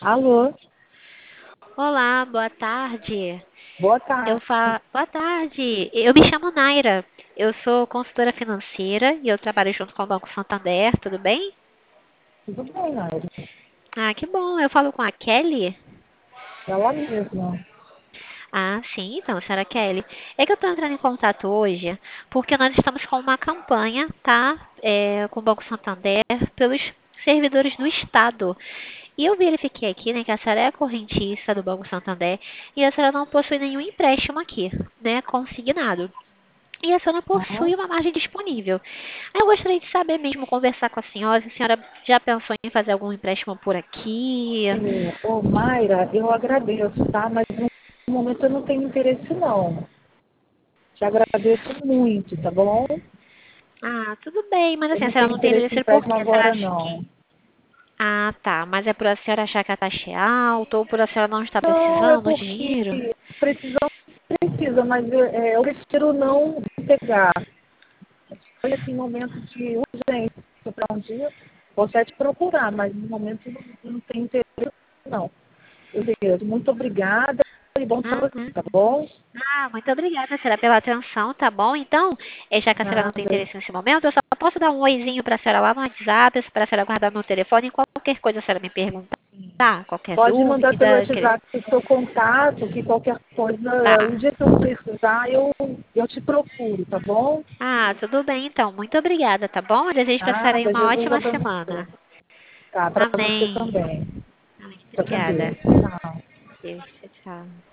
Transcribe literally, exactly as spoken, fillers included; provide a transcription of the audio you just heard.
Alô, Olá, boa tarde. boa Eu tarde. fa... Boa tarde. Eu me chamo Naira. Eu sou consultora financeira e eu trabalho junto com o Banco Santander, tudo bem? Tudo bem, Naira? Ah, que bom. Eu falo com a Kelly. Ela mesma. Ah, sim, então, senhora Kelly. É que eu estou entrando em contato hoje porque nós estamos com uma campanha, tá? É, com o Banco Santander pelos servidores do Estado. E eu verifiquei aqui, né, que a senhora é correntista do Banco Santander e a senhora não possui nenhum empréstimo aqui, né, consignado. E a senhora Ah, possui uma margem disponível. Aí eu gostaria de saber mesmo, conversar com a senhora, se a senhora já pensou em fazer algum empréstimo por aqui. é, ô, Mayra, eu agradeço, tá? Mas no momento eu não tenho interesse, não. Te agradeço muito, tá bom? Ah, tudo bem, mas Eu assim, a não senhora tenho não tem interesse em interesse por empréstimo quê? A senhora agora, acha não. que... Ah, tá, mas é por a senhora achar que a taxa é alta ou por a senhora não estar Não, é precisando de porque dinheiro? precisão precisa, mas eu, é, eu prefiro não pegar. Foi assim, momento de urgência para um dia, posso até te procurar, mas no momento eu não, eu não tenho interesse, não. Beleza, muito obrigada e bom para você, Uhum. tá bom? Ah, muito obrigada, senhora, pela atenção, tá bom? Então, eh, já que a senhora não tem Nada. interesse nesse momento, eu só posso dar um oizinho para a senhora lá no WhatsApp, para a senhora guardar meu telefone e qualquer coisa a senhora me perguntar, tá? Qualquer Pode mandar pelo dúvida, querer... WhatsApp o seu contato, que qualquer coisa, o Tá. dia que eu precisar, eu, eu te procuro, tá bom? Ah, tudo bem então. Muito obrigada, tá bom? Eu desejo para a senhora aí Nada, uma Jesus ótima abençoe. semana. Tá, para você Amém. também. Amém. Fica com Obrigada. Deus. Tchau. Deus, tchau, tchau.